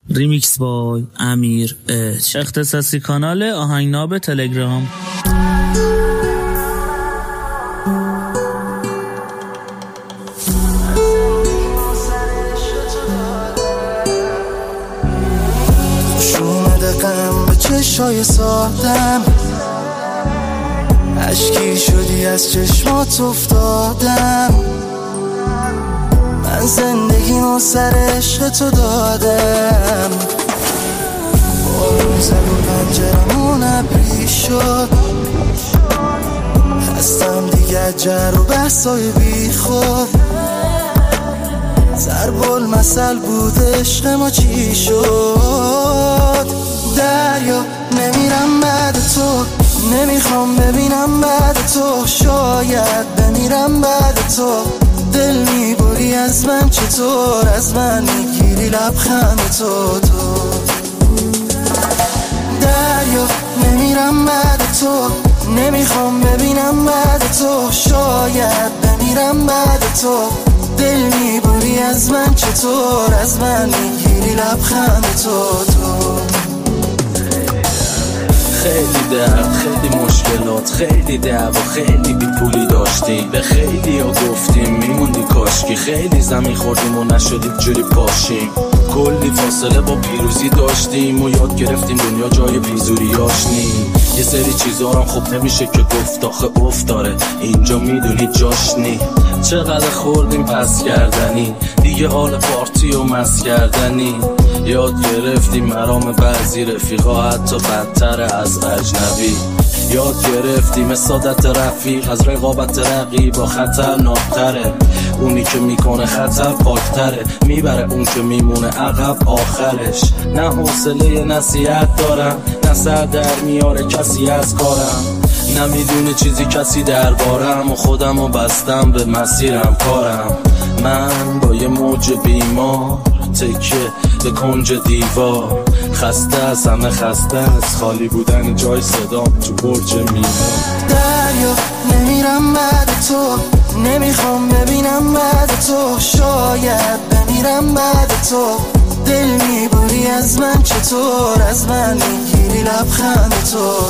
ریمیکس بای امیر اچ، اختصاصی کانال آهنگناب تلگرام. خوش اومده غم به چشای سادم، اشکی شدی از چشمات افتادم، من زندگیمو سر عشق تو دادم. بارون زد و پنجرمون ابری شد، هستم دیگه جر و بحثای بی خود، ضرب المثل بود عشق ما چی شد. دریا نمیرم بعد تو، نمیخوام ببینم بعد تو، شاید بمیرم بعد تو، دل میبری از من چطور، از من میگیری لبخند تو. دریا نمیرم بعد تو، نمیخوام ببینم بعد تو، شاید بمیرم بعد تو، دل میبری از من چطور، از من میگیری لبخند تو. خیلی درد، خیلی مشکلات، خیلی دعوا، خیلی بی پولی داشتیم، به خیلی ها گفتیم میموندی کاشکی، خیلی زمین خوردیم و نشدیم جوری پاشیم، کلی فاصله با پیروزی داشتیم و یاد گرفتیم دنیا جای بیزوریاش نیم. یه سری چیزا هم خوب نمیشه که گفت، آخه افتاره اینجا میدونی جاش نی. چقدر خوردیم پس کردنی، دیگه حال پارتی و مس کردنی، یاد گرفتیم مرام بعضی رفیقا حتی بدتر از اجنبی، یاد گرفتیم سادت رفیق از رقابت رقیبا خطرناکتره، اونی که میکنه خطر پاکتره، میبره اون که میمونه عقب آخرش. نه حوصله نصیحت دارم، نه سر در میاره کسی از کارم، نمیدونه چیزی کسی دربارم و خودمو بستم به مسیرم کارم. من با یه موج بیمار تکه به کنج دیوار، خسته از همه خسته از خالی بودن جای صدام تو برج مینا. دریا نمیرم بعد تو، نمیخوام ببینم بعد تو، شاید بمیرم بعد تو، دل میبری از من چطور، از من میگیری لبخند تو.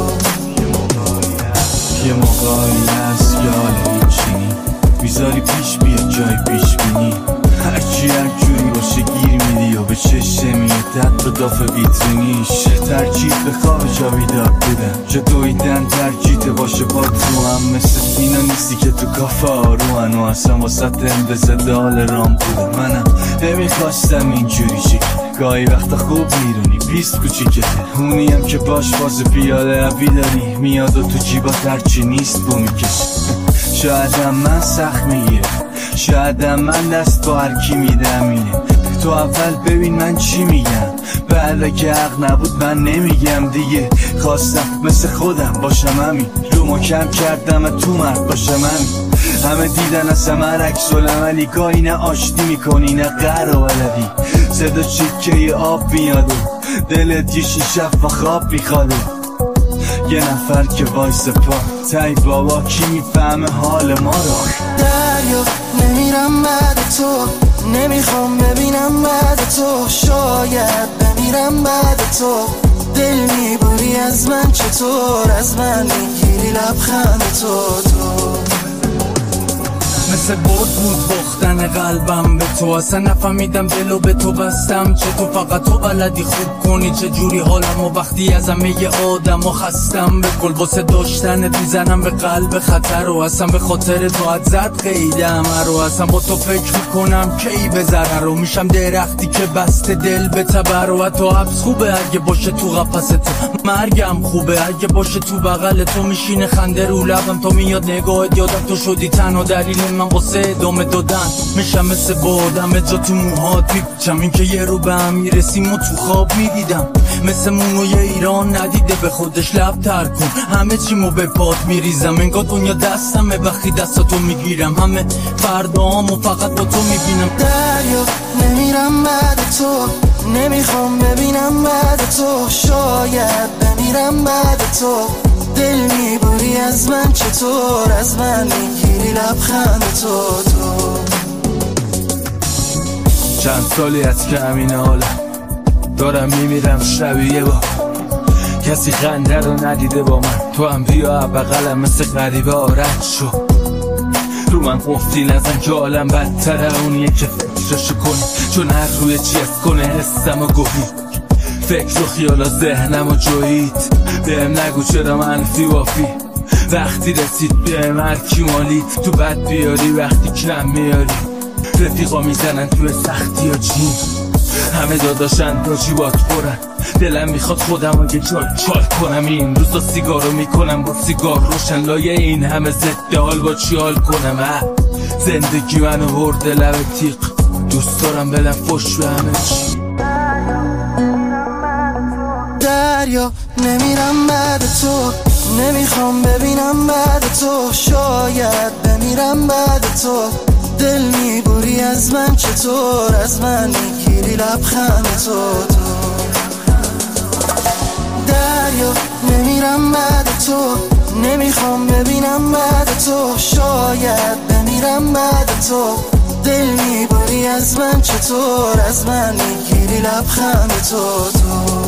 یه موقعی هست یه حال هیچی میذاری پیش بیاد جای پیش بینی، هرچی هر جوری باشه گیر میدی و به چشم میدت به داف ویترینیش، ترجیح به خواب جا بیدار بودن، جا دویدن ترجیح باشه با تو هم، مثل اینا نیستی که تو کافه آروان و اصلا واسه اندازه دال رام بودن. منم نمیخواستم اینجوری شی، گاهی وقتا خوب میرونی بیست کوچیکته، اونی هم که باش باز پیاده عبی داری میاد و تو جیبا ترچی نیست بو میکشه. شایدم من سخت میگیره، شایدم من دست با هرکی میدم اینه، تو اول ببین من چی میگم، بعد که حق نبود من نمیگم دیگه، خواستم مثل خودم باشم همین، رو ما کم کردم تو مرد باشم همین، همه دیدن از همه عکس العملی، گاهی نه آشتی میکنی نه قهر و ولدی، صدا چکه یه آب میاد و دلت یه شیشه و خواب میخواده، یه نفر که وایس پا تای بابا کی میفهمه حال ما رو. دریا نمیرم بعد تو، نمیخوام ببینم بعد تو، شاید بمیرم بعد تو، دل میبری از من چطور، از من میگیری لبخند تو. مثل بود باختن قلبم به تو، اصلا نفهمیدم دلو به تو بستم، چه تو فقط تو بلدی خوب کنی، چه جوری حالم و وقتی از همه آدم و خستم، به کل واسه داشتنت میزنم به قلب خطر و اصلا به خاطر تو حد زد قیدم رو، اصلا با تو فکر میکنم کی به ضرر رو، میشم درختی که بسته دل به تبر و تو حبس خوبه اگه باشه تو قفس تو، مرگم خوبه اگه باشه تو بغل تو، میشینه خنده رو لبم تو میاد نگاهت یادم تو شدی تنها دلیل من واسه ادامه دادن، میشم مثل بادم جا تو موهات میپیچم، این که یه رو به هم میرسیم و تو خواب میدیدم، مثل مونوی ایران ندیده به خودش لب تر کن، همه چیمو به پات میریزم، انگار دنیا دستمه وقتی دستاتو میگیرم، همه فردامو فقط با تو میبینم. دریا نمیرم بعد تو، نمیخوام ببینم بعد تو، شاید بمیرم بعد تو، دل میبری از من چطور، از من میگیری لبخند تو. چند سالی از که همین حالم، دارم میمیرم شبیه با کسی خنده رو ندیده با من. تو هم بیا بغلم مثل غریبه آرد شو، رو من قفلی نزن که عالم بدتره اونیه که فکرشو کنی، چون هر روی چیز کنه حسم و گوهی فکر و خیالا ذهنم و جویید. بهم نگو چرا منفی وافی وقتی رسید بهم هرکی مالید. تو بد بیاری وقتی کم میاری، رفیقا میزنن توی سختی ها جیم، همه داداشن تا جیبات برن. دلم میخواد خودم رو یه جای چال کنم، این روزا سیگارو میکنم با سیگار روشن، لایه این همه ضد حال با چی حال کنم. زندگی منو برده لب تیغ، دوست دارم بدم فش به همه چی. دریا نمیرم بعد تو، نمیخوام ببینم بعد تو، شاید بمیرم بعد تو. دل میبری از من چطور، از من میگیری لبخند تو. دریا نمیرم بعد تو، نمیخوام ببینم بعد تو، شاید بمیرم بعد تو. دل میبری از من چطور، از من میگیری لبخند تو.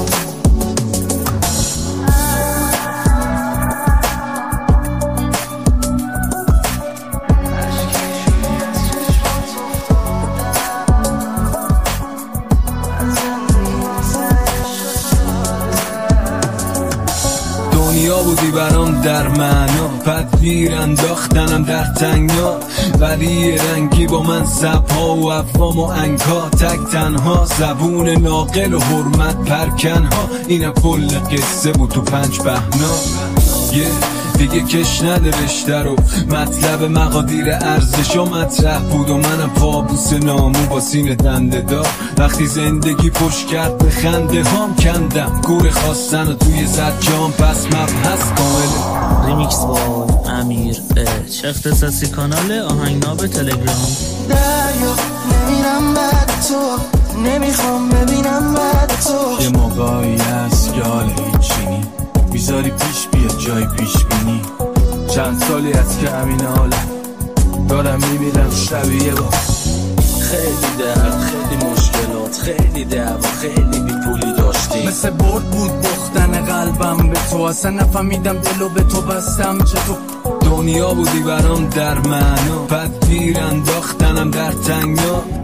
دنیا بودی برام در معنا، تدبیر انداختنم در تنگنا، ولی رنگی با من زبها و افوام و انگها، تک تنها زبون ناقل و حرمت پرکنها. اینم کل قصه بود تو 5 بهنا، دیگه کش نده رشته رو، مطلب مقادیر ارزشا مطرح بود و منم پابوس نامو با سینه دنده دار. وقتی زندگی پشت کرد به خنده هام، کندم گور خواستن و توی زد جام، پس مبحث کامله. ریمیکس با امیر چه اختصاصی کانال آهنگناب تلگرام. دریا نمیرم بعد تو، نمیخوام ببینم بعد تو. یه موقعی هست که حال هیچینی میذاری پیش بیاد جای پیش بینی. چند سالی هست که همین حالم، دارم میمیرم شبیه با خیلی درد، خیلی مشکلات، خیلی دعوا، خیلی بی پولی داشتیم. مثل برد بود باختن قلبم به تو، اصلا نفهمیدم دلو به تو بستم چطور. دنیا بودی برام در معنا، تدبیر انداختنم در تنگنا،